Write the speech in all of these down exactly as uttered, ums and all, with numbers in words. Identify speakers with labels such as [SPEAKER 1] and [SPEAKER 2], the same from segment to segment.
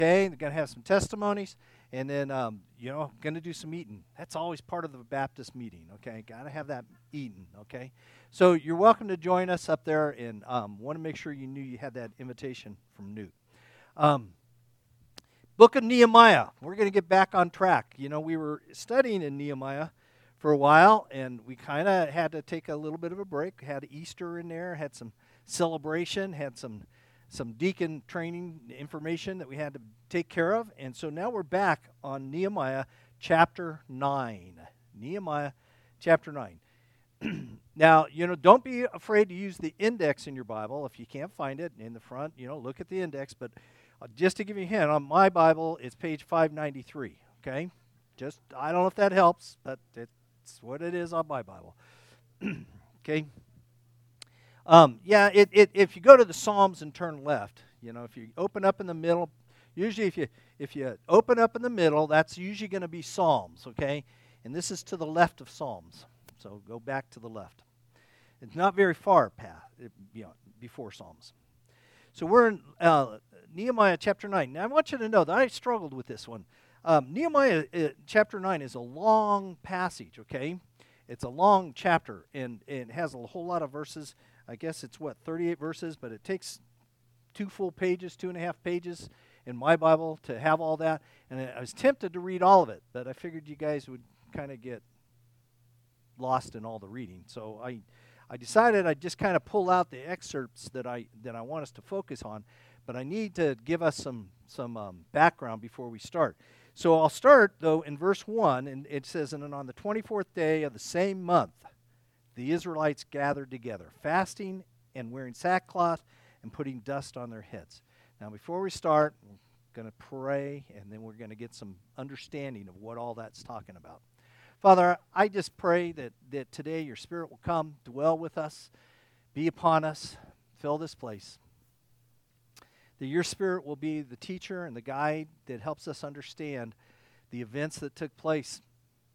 [SPEAKER 1] Okay, they're going to have some testimonies, and then, um, you know, going to do some eating. That's always part of the Baptist meeting, okay? Got to have that eating, okay? So you're welcome to join us up there, and um, want to make sure you knew you had that invitation from Newt. Um, Book of Nehemiah. We're going to get back on track. You know, we were studying in Nehemiah for a while, and we kind of had to take a little bit of a break. Had Easter in there, had some celebration, had some some deacon training information that we had to take care of. And so now we're back on Nehemiah chapter nine. Nehemiah chapter nine. Now, you know, don't be afraid to use the index in your Bible. If you can't find it in the front, you know, look at the index. But uh, just to give you a hint, on my Bible, it's page five ninety-three, okay? Just, I don't know if that helps, but it's what it is on my Bible. Okay? Um, yeah, it, it, if you go to the Psalms and turn left, you know, if you open up in the middle, usually if you if you open up in the middle, that's usually going to be Psalms, okay? And this is to the left of Psalms, so go back to the left. It's not very far past, you know, before Psalms. So we're in uh, Nehemiah chapter nine. Now I want you to know that I struggled with this one. Um, Nehemiah uh, chapter nine is a long passage, okay? It's a long chapter, and, and it has a whole lot of verses. I guess it's, what, thirty-eight verses, but it takes two full pages, two and a half pages in my Bible to have all that. And I was tempted to read all of it, but I figured you guys would kind of get lost in all the reading. So I I decided I'd just kind of pull out the excerpts that I that I want us to focus on, but I need to give us some, some um, background before we start. So I'll start, though, in verse one, and it says, "And on the twenty-fourth day of the same month, the Israelites gathered together, fasting and wearing sackcloth and putting dust on their heads." Now, before we start, we're going to pray, and then we're going to get some understanding of what all that's talking about. Father, I just pray that, that today your Spirit will come, dwell with us, be upon us, fill this place. That your Spirit will be the teacher and the guide that helps us understand the events that took place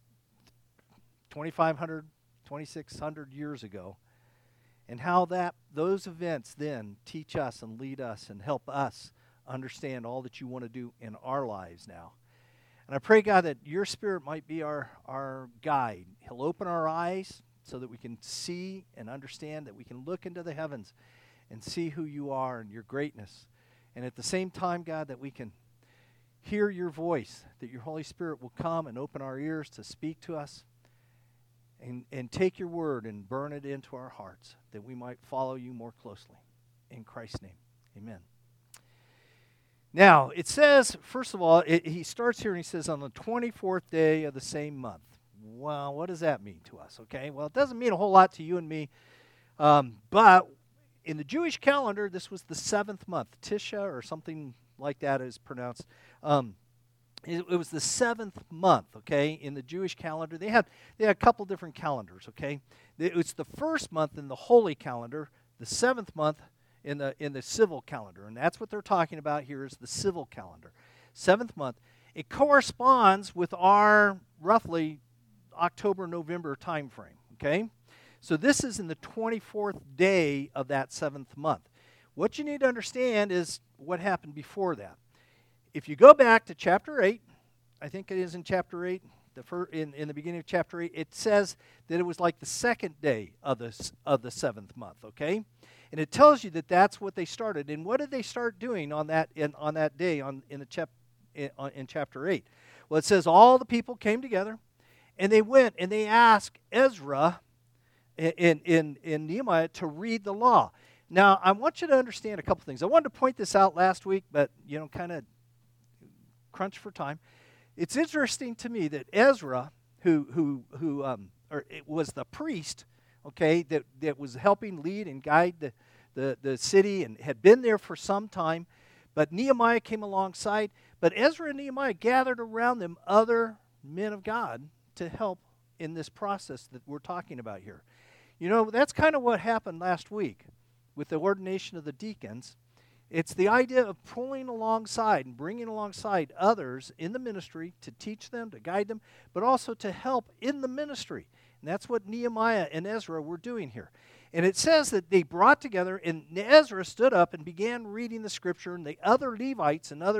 [SPEAKER 1] twenty-five hundred, twenty-six hundred years ago, and how that those events then teach us and lead us and help us understand all that you want to do in our lives now. And I pray, God, that your Spirit might be our, our guide. He'll open our eyes so that we can see and understand, that we can look into the heavens and see who you are and your greatness. And at the same time, God, that we can hear your voice, that your Holy Spirit will come and open our ears to speak to us, and, and take your word and burn it into our hearts, that we might follow you more closely. In Christ's name, amen. Now, it says, first of all, it, he starts here and he says, on the twenty-fourth day of the same month. Well, what does that mean to us, okay? Well, it doesn't mean a whole lot to you and me, um, but in the Jewish calendar, this was the seventh month. Tisha, or something like that is pronounced. Um, it, it was the seventh month, okay, in the Jewish calendar. They had, they had a couple different calendars, okay? It was the first month in the holy calendar, the seventh month in the in the civil calendar. And that's what they're talking about here, is the civil calendar. Seventh month. It corresponds with our roughly October, November time frame, okay? So this is in the twenty-fourth day of that seventh month. What you need to understand is what happened before that. If you go back to chapter eight, I think it is in chapter eight, the fir- in, in the beginning of chapter eight, it says that it was like the second day of the, of the seventh month, okay? And it tells you that that's what they started. And what did they start doing on that in, on that day on in the chap, in, on, in chapter eight? Well, it says all the people came together, and they went and they asked Ezra in, in, in Nehemiah to read the law. Now, I want you to understand a couple things. I wanted to point this out last week, but, you know, kind of crunch for time. It's interesting to me that Ezra, who who who um, or it was the priest, okay, that, that was helping lead and guide the, the, the city and had been there for some time, but Nehemiah came alongside. But Ezra and Nehemiah gathered around them other men of God to help in this process that we're talking about here. You know, that's kind of what happened last week with the ordination of the deacons. It's the idea of pulling alongside and bringing alongside others in the ministry to teach them, to guide them, but also to help in the ministry. And that's what Nehemiah and Ezra were doing here. And it says that they brought together, and Ezra stood up and began reading the scripture, and the other Levites and other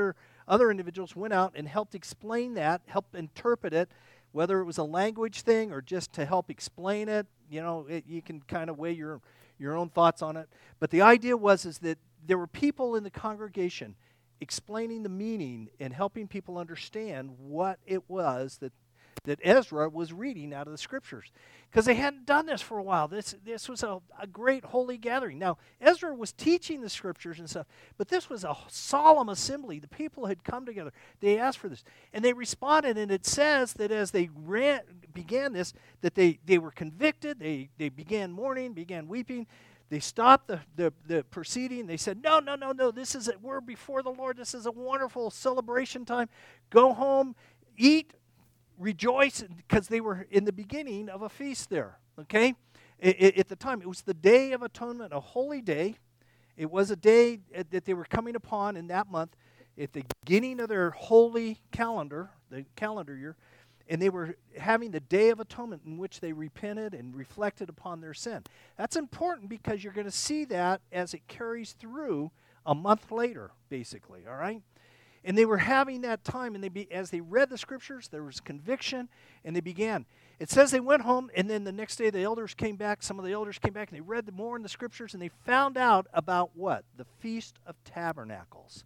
[SPEAKER 1] other individuals went out and helped explain that, helped interpret it, whether it was a language thing or just to help explain it. You know, it, you can kind of weigh your your own thoughts on it. But the idea was is that there were people in the congregation explaining the meaning and helping people understand what it was that that Ezra was reading out of the scriptures, because they hadn't done this for a while. This this was a, a great holy gathering. Now, Ezra was teaching the scriptures and stuff, but this was a solemn assembly. The people had come together. They asked for this, and they responded, and it says that as they ran, began this, that they, they were convicted, they, they began mourning, began weeping. They stopped the, the, the proceeding. They said, no, no, no, no, this is, a, we're before the Lord. This is a wonderful celebration time. Go home, eat, rejoice, because they were in the beginning of a feast there, okay? It, it, at the time, it was the Day of Atonement, a holy day. It was a day that they were coming upon in that month at the beginning of their holy calendar, the calendar year, and they were having the Day of Atonement in which they repented and reflected upon their sin. That's important because you're going to see that as it carries through a month later, basically, all right? And they were having that time, and they be, as they read the scriptures, there was conviction, and they began. It says they went home, and then the next day the elders came back. Some of the elders came back, and they read more in the scriptures, and they found out about what? The Feast of Tabernacles.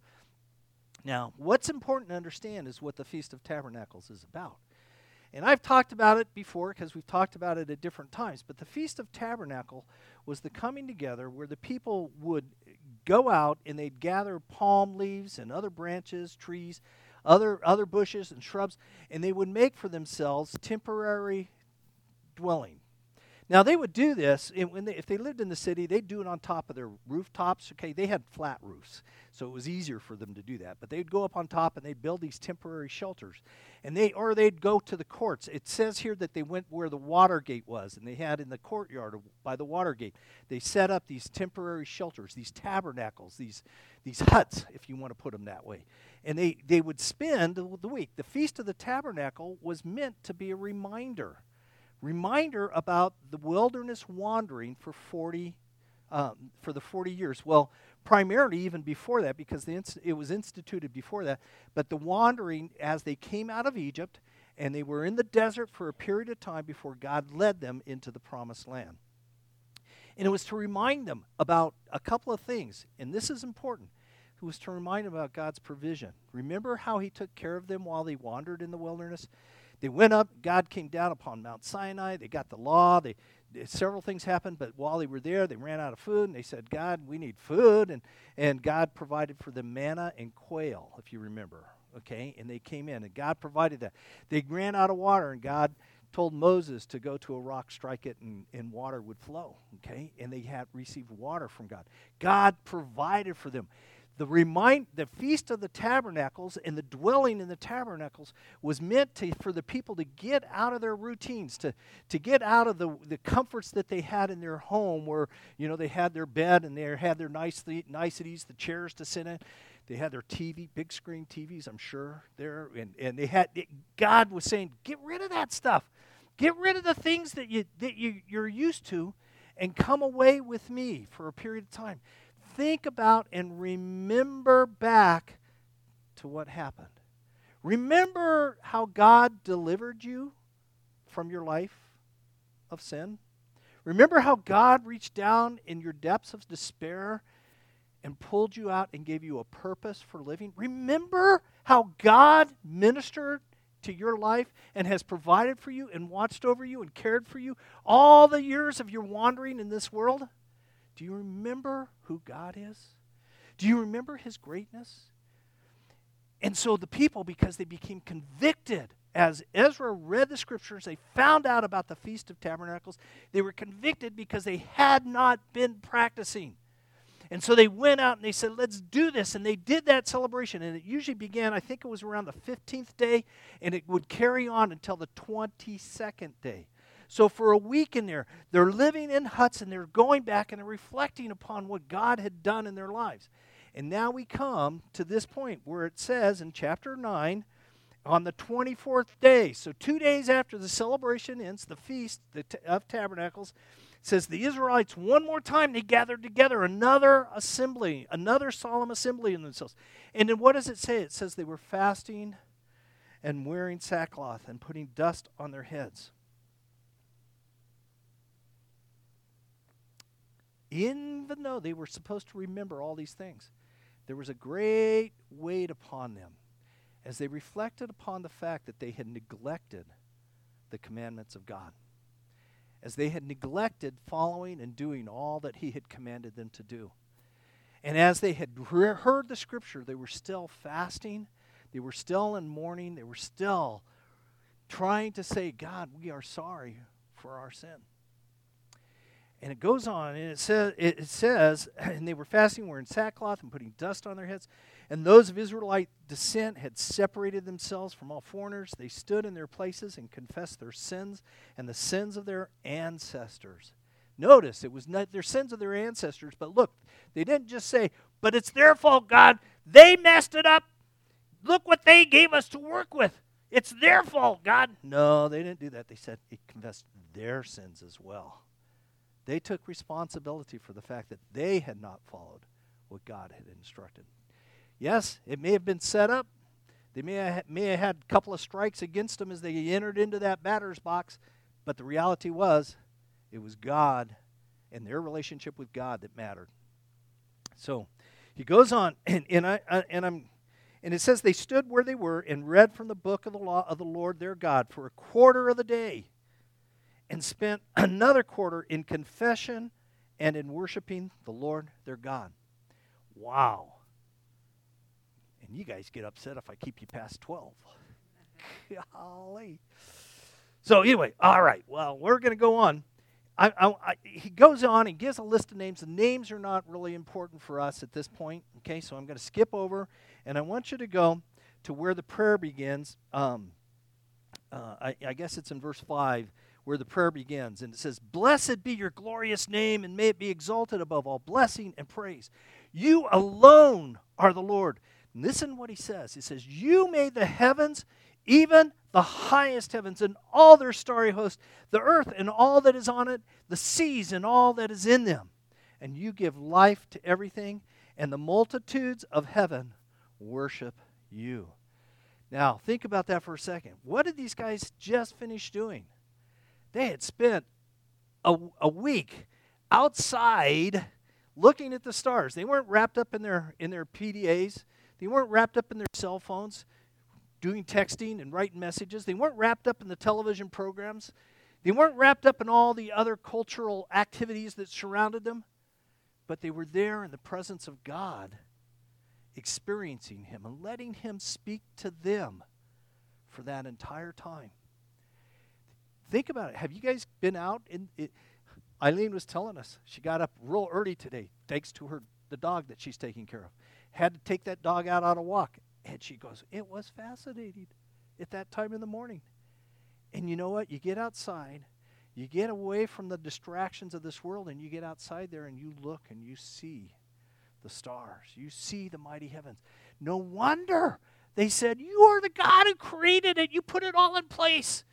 [SPEAKER 1] Now, what's important to understand is what the Feast of Tabernacles is about. And I've talked about it before because we've talked about it at different times, but the Feast of Tabernacle was the coming together where the people would go out and they'd gather palm leaves and other branches, trees, other other bushes and shrubs, and they would make for themselves temporary dwelling. Now, they would do this, and when they, if they lived in the city, they'd do it on top of their rooftops. Okay, they had flat roofs, so it was easier for them to do that. But they'd go up on top, and they'd build these temporary shelters. and they Or they'd go to the courts. It says here that they went where the water gate was, and they had in the courtyard by the water gate, they set up these temporary shelters, these tabernacles, these, these huts, if you want to put them that way. And they, they would spend the week. The Feast of the Tabernacle was meant to be a reminder. Reminder about the wilderness wandering for forty, um, for the forty years. Well, primarily even before that, because the inst- it was instituted before that. But the wandering as they came out of Egypt, and they were in the desert for a period of time before God led them into the Promised Land. And it was to remind them about a couple of things, and this is important. It was to remind them about God's provision. Remember how He took care of them while they wandered in the wilderness? They went up, God came down upon Mount Sinai, they got the law, they, they, several things happened, but while they were there, they ran out of food, and they said, God, we need food, and, and God provided for them manna and quail, if you remember, okay? And they came in, and God provided that. They ran out of water, and God told Moses to go to a rock, strike it, and, and water would flow, okay? And they had received water from God. God provided for them. The remind, the Feast of the Tabernacles and the dwelling in the tabernacles was meant to, for the people to get out of their routines, to, to get out of the, the comforts that they had in their home where, you know, they had their bed and they had their nice niceties, the chairs to sit in. They had their T V, big screen T Vs, I'm sure, there. And, and they had, it, God was saying, get rid of that stuff. Get rid of the things that, you, that you, you're used to and come away with me for a period of time. Think about and remember back to what happened. Remember how God delivered you from your life of sin. Remember how God reached down in your depths of despair and pulled you out and gave you a purpose for living. Remember how God ministered to your life and has provided for you and watched over you and cared for you all the years of your wandering in this world. Do you remember who God is? Do you remember His greatness? And so the people, because they became convicted, as Ezra read the scriptures, they found out about the Feast of Tabernacles. They were convicted because they had not been practicing. And so they went out and they said, let's do this. And they did that celebration. And it usually began, I think it was around the fifteenth day, and it would carry on until the twenty-second day. So for a week in there, they're living in huts and they're going back and they're reflecting upon what God had done in their lives. And now we come to this point where it says in chapter nine, on the twenty-fourth day, so two days after the celebration ends, the Feast of Tabernacles, It says the Israelites, one more time, they gathered together, another assembly, another solemn assembly in themselves. And then what does it say? It says they were fasting and wearing sackcloth and putting dust on their heads. Even though they were supposed to remember all these things, there was a great weight upon them as they reflected upon the fact that they had neglected the commandments of God, as they had neglected following and doing all that he had commanded them to do. And as they had re- heard the scripture, they were still fasting, they were still in mourning, they were still trying to say, God, we are sorry for our sin. And it goes on, and it says, it says, and they were fasting, wearing sackcloth and putting dust on their heads. And those of Israelite descent had separated themselves from all foreigners. They stood in their places and confessed their sins and the sins of their ancestors. Notice, it was not their sins of their ancestors, but look, they didn't just say, but it's their fault, God. They messed it up. Look what they gave us to work with. It's their fault, God. No, they didn't do that. They said they confessed their sins as well. They took responsibility for the fact that they had not followed what God had instructed. Yes, it may have been set up. They may have, may have had a couple of strikes against them as they entered into that batter's box, but the reality was it was God and their relationship with God that mattered. So he goes on, and, and, I, I, and, I'm, and it says they stood where they were and read from the book of the law of the Lord their God for a quarter of the day, and spent another quarter in confession and in worshiping the Lord their God. Wow. And you guys get upset if I keep you past twelve. Golly. So anyway, all right. Well, we're going to go on. I, I, I, he goes on and gives a list of names. The names are not really important for us at this point. Okay, so I'm going to skip over, and I want you to go to where the prayer begins. Um, uh, I, I guess it's in verse five. Where the prayer begins. And it says, blessed be your glorious name, and may it be exalted above all blessing and praise. You alone are the Lord. And listen what he says. He says, you made the heavens, even the highest heavens, and all their starry host, the earth and all that is on it, the seas and all that is in them. And you give life to everything, and the multitudes of heaven worship you. Now, think about that for a second. What did these guys just finish doing? They had spent a, a week outside looking at the stars. They weren't wrapped up in their in their P D As. They weren't wrapped up in their cell phones doing texting and writing messages. They weren't wrapped up in the television programs. They weren't wrapped up in all the other cultural activities that surrounded them. But they were there in the presence of God, experiencing him and letting him speak to them for that entire time. Think about it. Have you guys been out? In it? Eileen was telling us she got up real early today, thanks to her the dog that she's taking care of. Had to take that dog out on a walk. And she goes, it was fascinating at that time in the morning. And you know what? You get outside, you get away from the distractions of this world, and you get outside there and you look and you see the stars. You see the mighty heavens. No wonder they said, you are the God who created it. You put it all in place.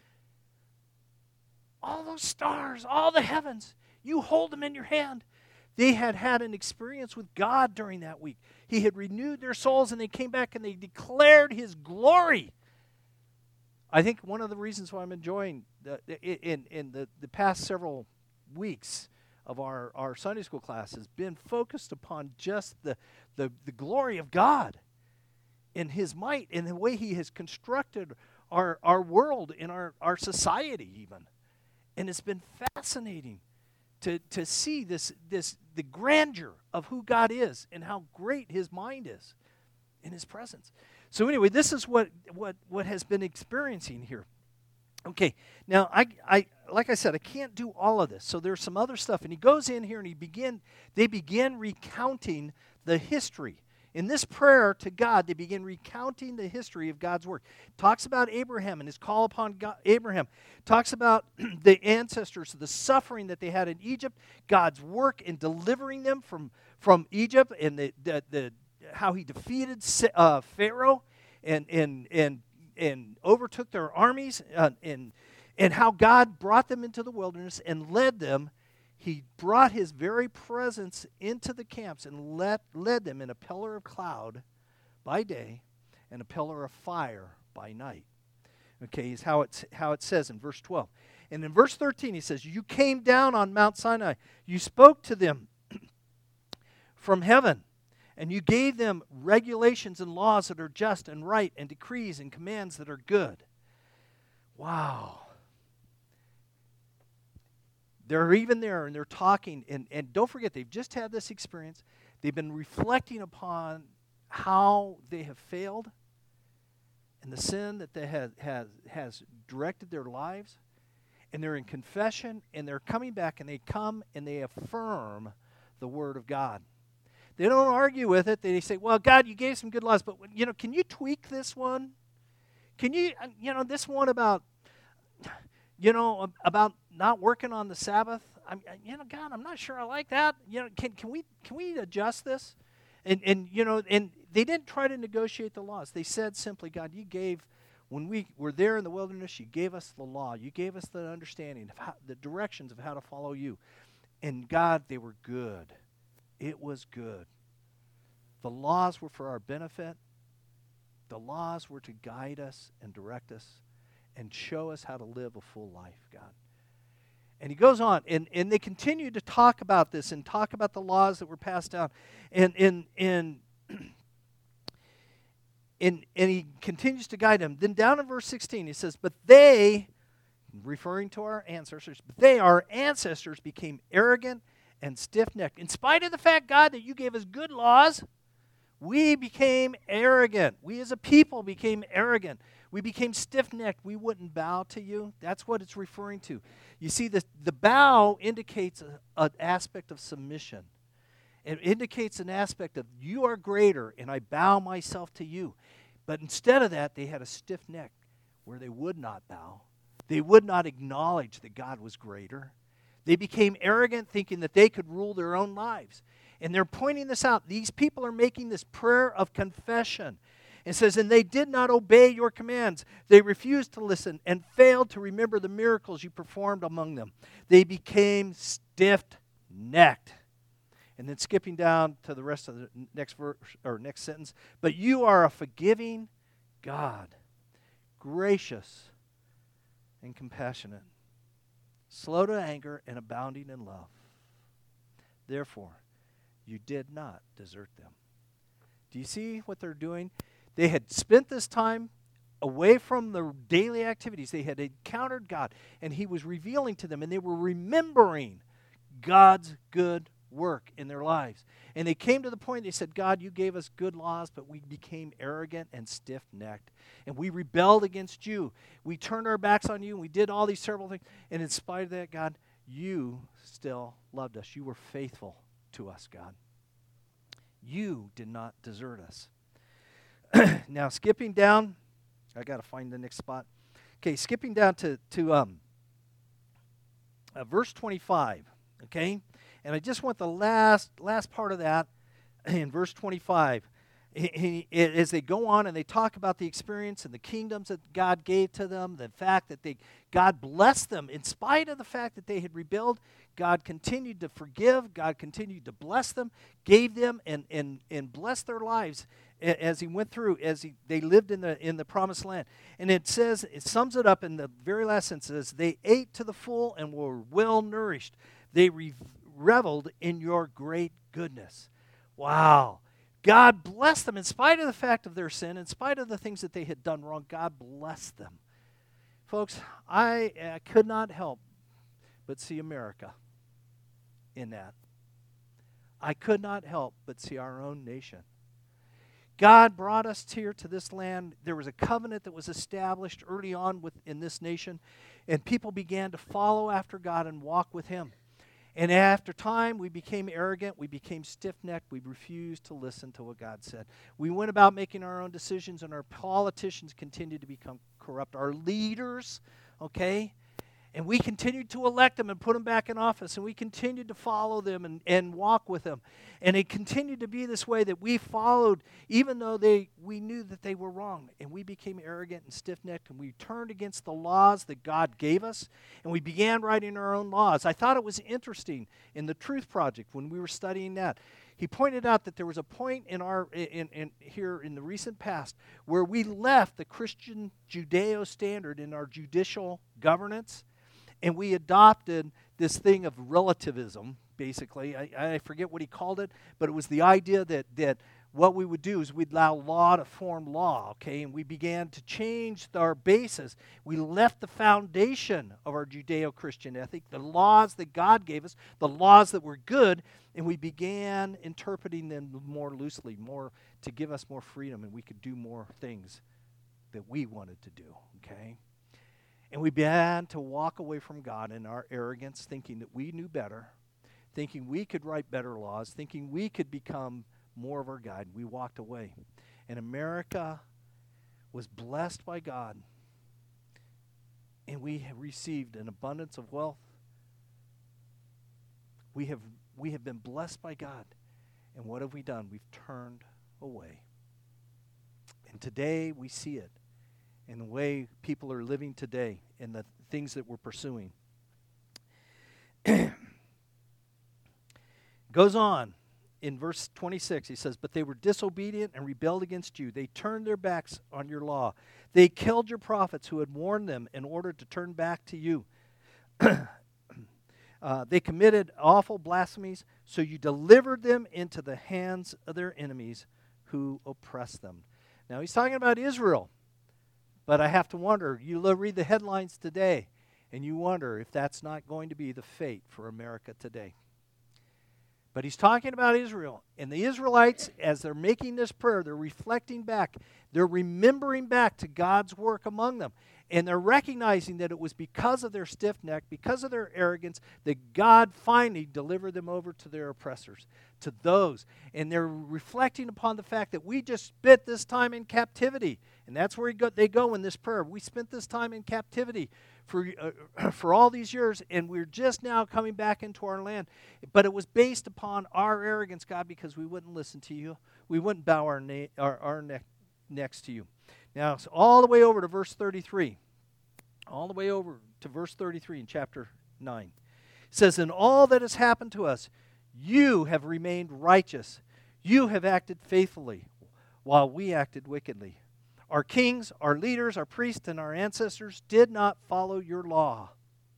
[SPEAKER 1] All those stars, all the heavens, you hold them in your hand. They had had an experience with God during that week. He had renewed their souls, and they came back and they declared his glory. I think one of the reasons why I'm enjoying the, in, in the, the past several weeks of our, our Sunday school class has been focused upon just the, the, the glory of God and his might and the way he has constructed our, our world and our, our society even. And it's been fascinating to, to see this, this the grandeur of who God is and how great his mind is in his presence. So anyway, this is what, what, what has been experiencing here. Okay, now, I, I like I said, I can't do all of this. So there's some other stuff. And he goes in here and he begin, they begin recounting the history. In this prayer to God, they begin recounting the history of God's work. Talks about Abraham and his call upon God, Abraham. Talks about the ancestors, the suffering that they had in Egypt, God's work in delivering them from, from Egypt, and the, the, the how he defeated uh, Pharaoh and and and and overtook their armies, uh, and and how God brought them into the wilderness and led them He brought his very presence into the camps and led, led them in a pillar of cloud by day and a pillar of fire by night. Okay, is how it, how it says in verse twelve. And in verse thirteen, he says, you came down on Mount Sinai. You spoke to them from heaven, and you gave them regulations and laws that are just and right, and decrees and commands that are good. Wow. They're even there, and they're talking, and, and don't forget, they've just had this experience. They've been reflecting upon how they have failed and the sin that they have, has, has directed their lives. And they're in confession, and they're coming back, and they come and they affirm the Word of God. They don't argue with it. They say, well, God, you gave some good laws, but, you know, can you tweak this one? Can you, you know, this one about, you know, about not working on the Sabbath? I'm, you know, God, I'm not sure I like that. You know, can can we can we adjust this? And and you know, and they didn't try to negotiate the laws. They said simply, God, you gave, when we were there in the wilderness, you gave us the law. You gave us the understanding of how, the directions of how to follow you. And God, they were good. It was good. The laws were for our benefit. The laws were to guide us and direct us and show us how to live a full life, God. And he goes on, and, and they continue to talk about this and talk about the laws that were passed down. And, and, and, and, and he continues to guide them. Then down in verse sixteen, he says, but they, referring to our ancestors, but they, our ancestors, became arrogant and stiff-necked. In spite of the fact, God, that you gave us good laws, we became arrogant. We as a people became arrogant. We became stiff-necked. We wouldn't bow to you. That's what it's referring to. You see, the, the bow indicates an aspect of submission. It indicates an aspect of you are greater and I bow myself to you. But instead of that, they had a stiff neck where they would not bow. They would not acknowledge that God was greater. They became arrogant, thinking that they could rule their own lives. And they're pointing this out. These people are making this prayer of confession. It says, and they did not obey your commands. They refused to listen and failed to remember the miracles you performed among them. They became stiff-necked. And then skipping down to the rest of the next verse or next sentence, but you are a forgiving God, gracious and compassionate, slow to anger and abounding in love. Therefore, you did not desert them. Do you see what they're doing? They had spent this time away from their daily activities. They had encountered God, and he was revealing to them, and they were remembering God's good work in their lives. And they came to the point, they said, God, you gave us good laws, but we became arrogant and stiff-necked. And we rebelled against you. We turned our backs on you, and we did all these terrible things. And in spite of that, God, you still loved us. You were faithful to us, God. You did not desert us. Now, skipping down, I got to find the next spot. Okay, skipping down to, to um, uh, verse twenty-five, okay? And I just want the last last part of that in verse twenty-five. He, he, as they go on and they talk about the experience and the kingdoms that God gave to them, the fact that they God blessed them in spite of the fact that they had rebelled, God continued to forgive, God continued to bless them, gave them and and, and blessed their lives as he went through, as he, they lived in the in the promised land. And it says, it sums it up in the very last sentence, it says, they ate to the full and were well nourished. They re- reveled in your great goodness. Wow. God blessed them in spite of the fact of their sin, in spite of the things that they had done wrong. God blessed them. Folks, I, I could not help but see America in that. I could not help but see our own nation. God brought us here to this land. There was a covenant that was established early on with, in this nation, and people began to follow after God and walk with him. And after time, we became arrogant, we became stiff-necked, we refused to listen to what God said. We went about making our own decisions, and our politicians continued to become corrupt. Our leaders, okay, And we continued to elect them and put them back in office, and we continued to follow them and, and walk with them. And it continued to be this way that we followed, even though they we knew that they were wrong. And we became arrogant and stiff-necked, and we turned against the laws that God gave us, and we began writing our own laws. I thought it was interesting in the Truth Project when we were studying that. He pointed out that there was a point in our in, in here in the recent past where we left the Christian Judeo standard in our judicial governance, and we adopted this thing of relativism, basically. I, I forget what he called it, but it was the idea that, that what we would do is we'd allow law to form law, okay? And we began to change our basis. We left the foundation of our Judeo-Christian ethic, the laws that God gave us, the laws that were good, and we began interpreting them more loosely, more to give us more freedom, and we could do more things that we wanted to do, okay? And we began to walk away from God in our arrogance, thinking that we knew better, thinking we could write better laws, thinking we could become more of our guide. We walked away. And America was blessed by God, and we have received an abundance of wealth. We have, we have been blessed by God. And what have we done? We've turned away. And today we see it in the way people are living today, in the things that we're pursuing. Goes on in verse twenty-six. He says, "But they were disobedient and rebelled against you. They turned their backs on your law. They killed your prophets who had warned them in order to turn back to you. uh, they committed awful blasphemies, so you delivered them into the hands of their enemies who oppressed them." Now he's talking about Israel. But I have to wonder, you read the headlines today, and you wonder if that's not going to be the fate for America today. But he's talking about Israel. And the Israelites, as they're making this prayer, they're reflecting back. They're remembering back to God's work among them. And they're recognizing that it was because of their stiff neck, because of their arrogance, that God finally delivered them over to their oppressors, to those. And they're reflecting upon the fact that we just spent this time in captivity. And that's where they go in this prayer. We spent this time in captivity for, uh, for all these years, and we're just now coming back into our land. But it was based upon our arrogance, God, because we wouldn't listen to you. We wouldn't bow our, na- our, our neck next to you. Now, so all the way over to verse thirty-three. All the way over to verse thirty-three in chapter nine. It says, "In all that has happened to us, you have remained righteous. You have acted faithfully, while we acted wickedly. Our kings, our leaders, our priests, and our ancestors did not follow your law."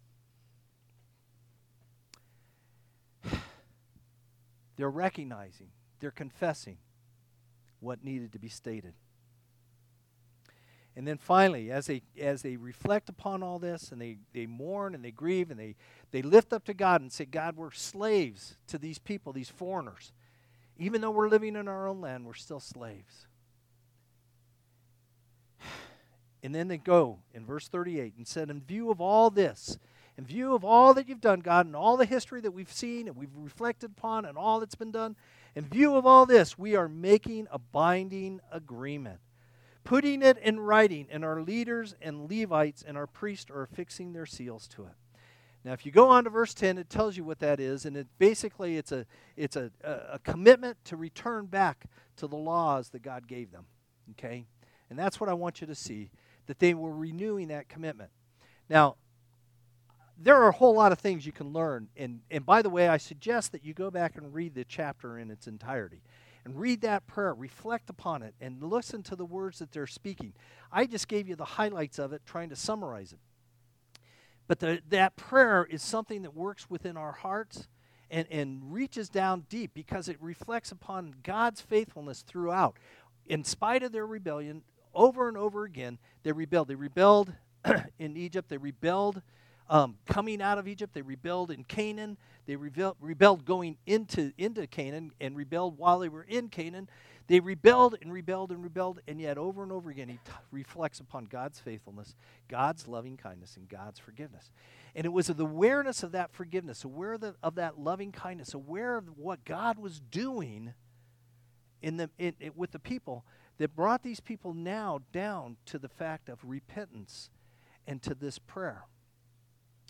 [SPEAKER 1] They're recognizing, they're confessing what needed to be stated. And then finally, as they as they reflect upon all this, and they, they mourn and they grieve, and they, they lift up to God and say, "God, we're slaves to these people, these foreigners. Even though we're living in our own land, we're still slaves." And then they go in verse thirty-eight and said, "In view of all this, in view of all that you've done, God, and all the history that we've seen and we've reflected upon and all that's been done, in view of all this, we are making a binding agreement, putting it in writing, and our leaders and Levites and our priests are affixing their seals to it." Now, if you go on to verse ten, it tells you what that is, and it basically it's a it's a, a, a commitment to return back to the laws that God gave them. Okay, and that's what I want you to see, that they were renewing that commitment. Now, there are a whole lot of things you can learn, and and by the way, I suggest that you go back and read the chapter in its entirety. And read that prayer, reflect upon it, and listen to the words that they're speaking. I just gave you the highlights of it, trying to summarize it. But the, that prayer is something that works within our hearts and, and reaches down deep, because it reflects upon God's faithfulness throughout. In spite of their rebellion, over and over again, they rebelled. They rebelled in Egypt. They rebelled Um, coming out of Egypt. They rebelled in Canaan. They rebelled, rebelled going into, into Canaan, and rebelled while they were in Canaan. They rebelled and rebelled and rebelled, and yet over and over again he t- reflects upon God's faithfulness, God's loving kindness, and God's forgiveness. And it was the awareness of that forgiveness, aware of, the, of that loving kindness, aware of what God was doing in the in, in, with the people, that brought these people now down to the fact of repentance and to this prayer.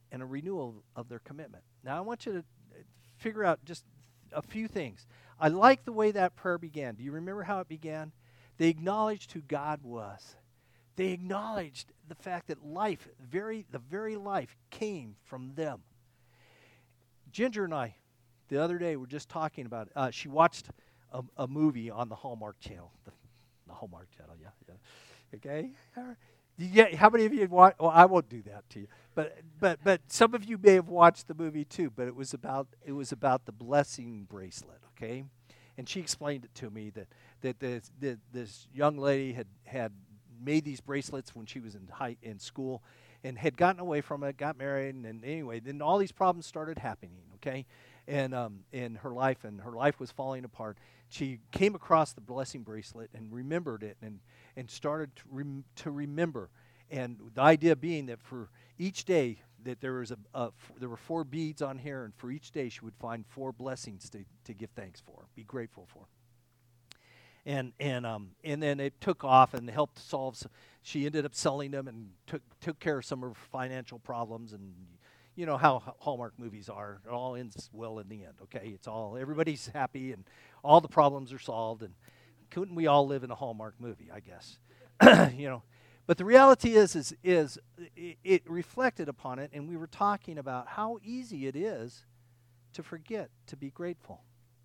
[SPEAKER 1] and a renewal of their commitment. Now, I want you to figure out just a few things. I like the way that prayer began. Do you remember how it began? They acknowledged who God was. They acknowledged the fact that life, very the very life, came from them. Ginger and I, the other day, were just talking about it. Uh, she watched a, a movie on the Hallmark Channel. The, the Hallmark Channel, yeah, yeah. Okay? Yeah, how many of you have watched? Well, I won't do that to you. But but but some of you may have watched the movie too. But it was about it was about the blessing bracelet. Okay, and she explained it to me that that this, that this young lady had had made these bracelets when she was in high in school, and had gotten away from it, got married, and, and anyway, then all these problems started happening. Okay, and um in her life, and her life was falling apart. She came across the blessing bracelet and remembered it, and and started to, rem- to remember. And the idea being that for each day that there was a, a f- there were four beads on here, and for each day she would find four blessings to, to give thanks for, be grateful for. And and um and then it took off and helped solve. Some, she ended up selling them and took took care of some of her financial problems. And you know how Hallmark movies are; it all ends well in the end. Okay, it's all everybody's happy and all the problems are solved. And couldn't we all live in a Hallmark movie? I guess, you know. But the reality is, is, is it, it reflected upon it, and we were talking about how easy it is to forget to be grateful.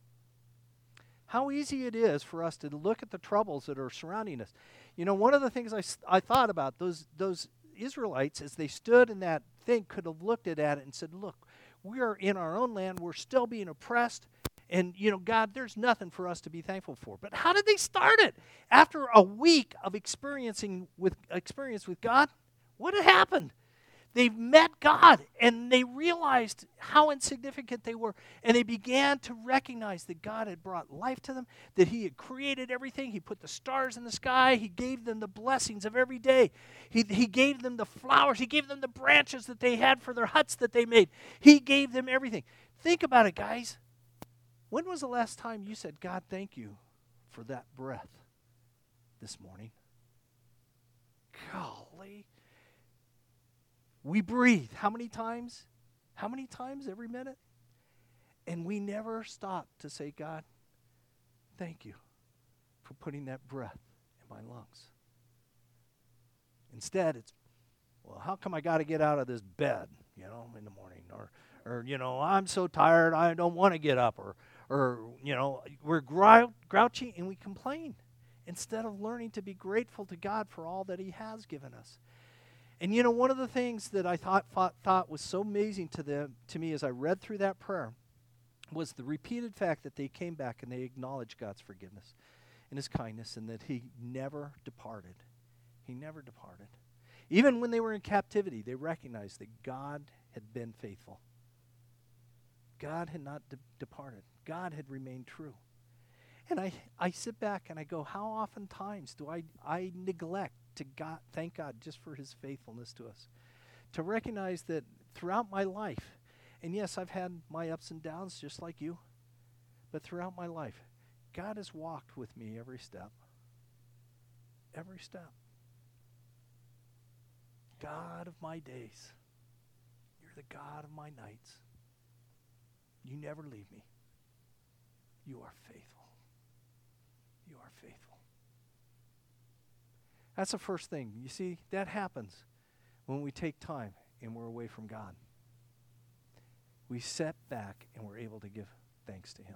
[SPEAKER 1] How easy it is for us to look at the troubles that are surrounding us. You know, one of the things I, I thought about, those, those Israelites, as they stood in that thing, could have looked at it and said, look, we are in our own land, we're still being oppressed, and, you know, God, there's nothing for us to be thankful for. But how did they start it? After a week of experiencing with experience with God, what had happened? They met God, and they realized how insignificant they were. And they began to recognize that God had brought life to them, that He had created everything. He put the stars in the sky. He gave them the blessings of every day. He, he gave them the flowers. He gave them the branches that they had for their huts that they made. He gave them everything. Think about it, guys. When was the last time you said, God, thank you for that breath this morning? Golly. We breathe. How many times? How many times every minute? And we never stop to say, God, thank you for putting that breath in my lungs. Instead, it's, well, how come I got to get out of this bed, you know, in the morning? Or, or you know, I'm so tired, I don't want to get up. Or, or you know, we're grou- grouchy and we complain instead of learning to be grateful to God for all that He has given us. And you know, one of the things that I thought thought, thought was so amazing to them to me as I read through that prayer was the repeated fact that they came back and they acknowledged God's forgiveness and His kindness, and that He never departed. He never departed. Even when they were in captivity, they recognized that God had been faithful. God had not de- departed. God had remained true. And I, I sit back and I go, how oftentimes do I, I neglect to God, thank God just for His faithfulness to us? To recognize that throughout my life, and yes, I've had my ups and downs just like you, but throughout my life, God has walked with me every step. Every step. God of my days. You're the God of my nights. You never leave me. You are faithful. You are faithful. That's the first thing. You see, that happens when we take time and we're away from God. We step back and we're able to give thanks to Him.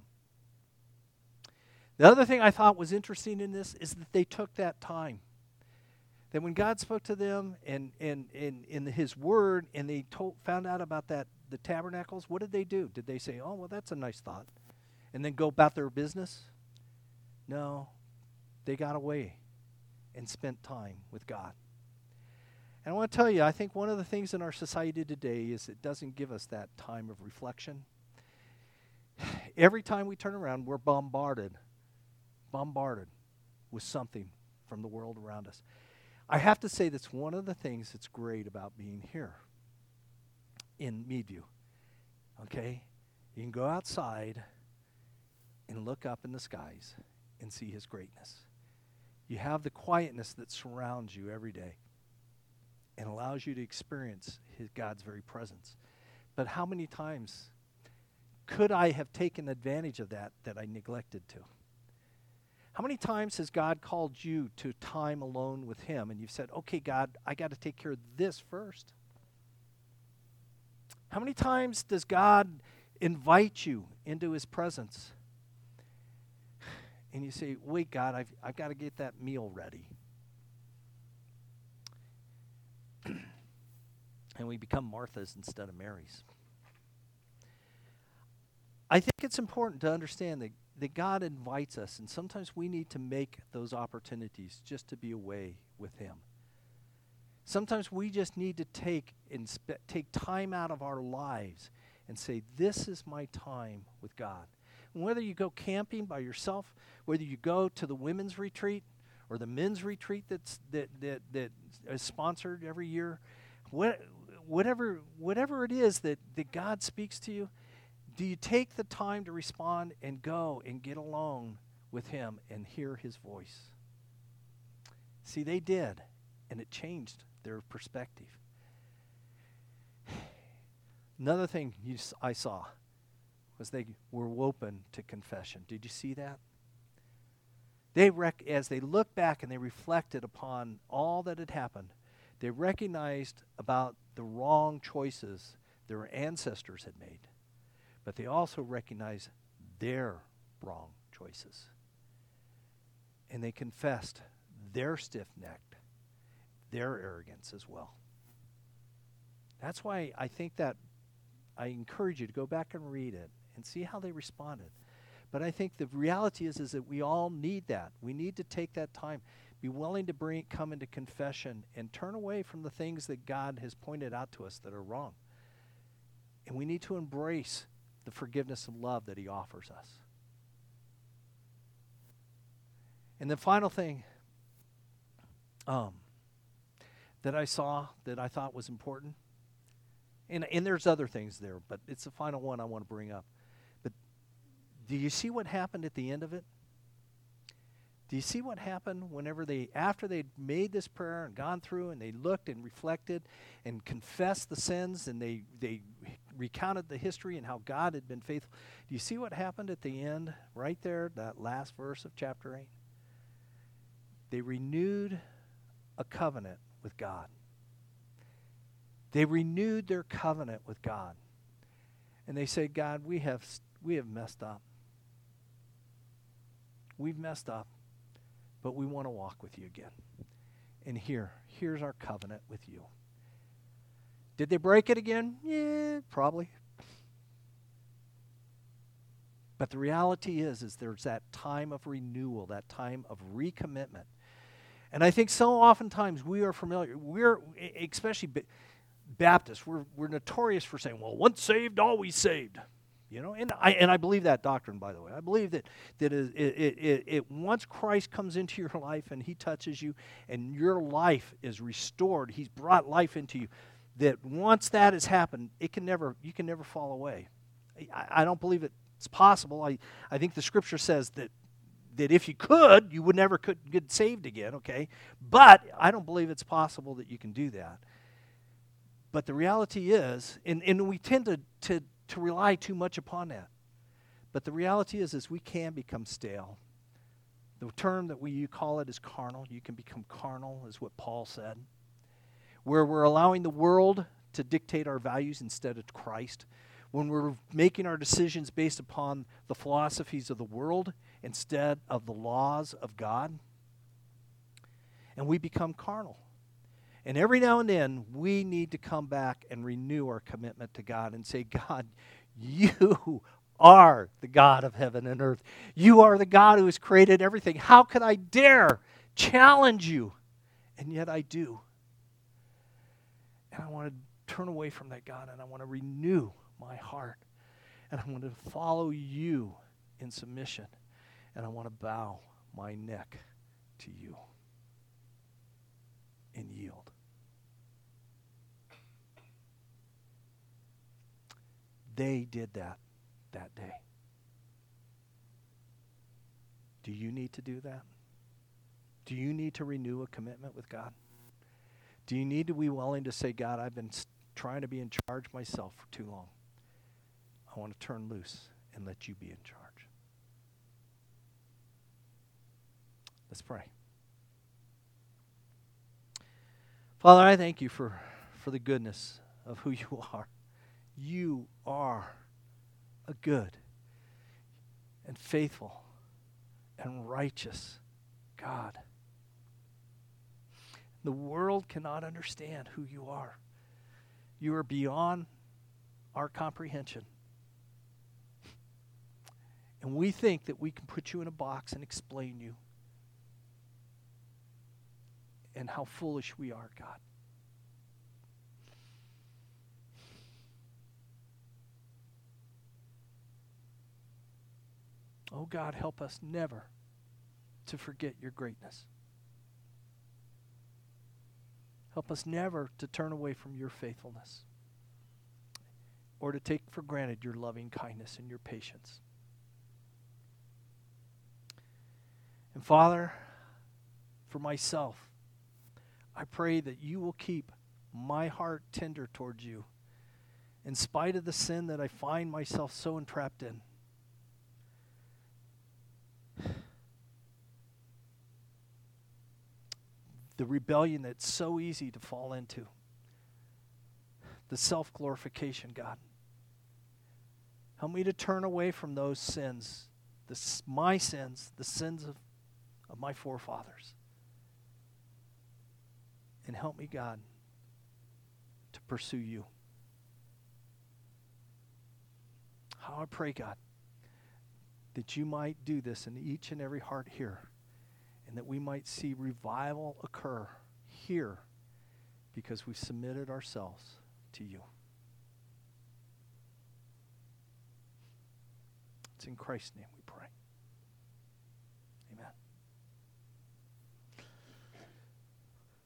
[SPEAKER 1] The other thing I thought was interesting in this is that they took that time. That when God spoke to them and in in, in His Word, and they told, found out about that the tabernacles, what did they do? Did they say, oh, well, that's a nice thought, and then go about their business? No, they got away and spent time with God. And I want to tell you, I think one of the things in our society today is it doesn't give us that time of reflection. Every time we turn around, we're bombarded, bombarded with something from the world around us. I have to say that's one of the things that's great about being here in Meadview. Okay? You can go outside and look up in the skies and see His greatness. You have the quietness that surrounds you every day. and allows you to experience his God's very presence. But how many times could I have taken advantage of that that I neglected to? How many times has God called you to time alone with him and you've said, okay, God, I got to take care of this first? How many times does God invite you into his presence? And you say, wait, God, I've, I've got to get that meal ready. And we become Marthas instead of Marys. I think it's important to understand that, that God invites us, and sometimes we need to make those opportunities just to be away with him. Sometimes we just need to take and spe- take time out of our lives and say, this is my time with God. And whether you go camping by yourself, whether you go to the women's retreat or the men's retreat that's that that that is sponsored every year, what, whatever whatever it is that, that God speaks to you, do you take the time to respond and go and get alone with him and hear his voice? See, they did, and it changed their perspective. Another thing you, I saw was they were open to confession. Did you see that? They rec- as they looked back and they reflected upon all that had happened, they recognized about the wrong choices their ancestors had made, but they also recognized their wrong choices. And they confessed their stiff-necked, their arrogance as well. That's why I think that I encourage you to go back and read it and see how they responded. But I think the reality is, is that we all need that. We need to take that time, be willing to bring, come into confession and turn away from the things that God has pointed out to us that are wrong. And we need to embrace the forgiveness and love that he offers us. And the final thing um, that I saw that I thought was important, and, and there's other things there, but it's the final one I want to bring up. But do you see what happened at the end of it? Do you see what happened whenever they, after they'd made this prayer and gone through and they looked and reflected and confessed the sins and they, they recounted the history and how God had been faithful? Do you see what happened at the end, right there, that last verse of chapter eight? They renewed a covenant with God. They renewed their covenant with God. And they said, God, we have we have messed up. We've messed up, but we want to walk with you again. And here, here's our covenant with you. Did they break it again? Yeah, probably. But the reality is, is there's that time of renewal, that time of recommitment. And I think so oftentimes we are familiar, we're, especially Baptists, we're, we're notorious for saying, well, once saved, always saved. You know, and I and I believe that doctrine, by the way. I believe that that it, it, it, it once Christ comes into your life and he touches you and your life is restored, he's brought life into you, that once that has happened, it can never you can never fall away. I, I don't believe it's possible. I, I think the scripture says that that if you could, you would never could get saved again, okay? But I don't believe it's possible that you can do that. But the reality is, and, and we tend to, to, to rely too much upon that. But the reality is, is we can become stale. The term that we you call it is carnal. You can become carnal, is what Paul said. Where we're allowing the world to dictate our values instead of Christ. When we're making our decisions based upon the philosophies of the world instead of the laws of God. And we become carnal. And every now and then, we need to come back and renew our commitment to God and say, God, you are the God of heaven and earth. You are the God who has created everything. How could I dare challenge you? And yet I do. And I want to turn away from that, God, and I want to renew my heart. And I want to follow you in submission. And I want to bow my neck to you and yield. They did that that day. Do you need to do that? Do you need to renew a commitment with God? Do you need to be willing to say, God, I've been s- trying to be in charge myself for too long. I want to turn loose and let you be in charge. Let's pray. Father, I thank you for, for the goodness of who you are. You are a good and faithful and righteous God. The world cannot understand who you are. You are beyond our comprehension. And we think that we can put you in a box and explain you. And how foolish we are, God. Oh God, help us never to forget your greatness. Help us never to turn away from your faithfulness or to take for granted your loving kindness and your patience. And Father, for myself, I pray that you will keep my heart tender towards you in spite of the sin that I find myself so entrapped in. The rebellion that's so easy to fall into. The self-glorification, God. Help me to turn away from those sins, the, my sins, the sins of, of my forefathers. And help me, God, to pursue you. How I pray, God, that you might do this in each and every heart here, and that we might see revival occur here because we've submitted ourselves to you. It's in Christ's name we pray.